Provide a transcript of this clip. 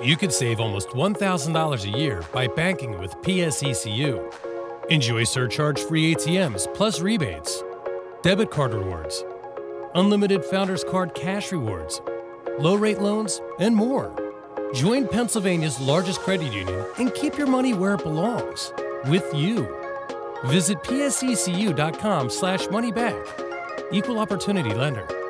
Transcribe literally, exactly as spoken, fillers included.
You could save almost one thousand dollars a year by banking with P S E C U. Enjoy surcharge-free A T Ms plus rebates, debit card rewards, unlimited Founders Card cash rewards, low-rate loans, and more. Join Pennsylvania's largest credit union and keep your money where it belongs, with you. Visit pseccu.com slash moneyback. Equal Opportunity Lender.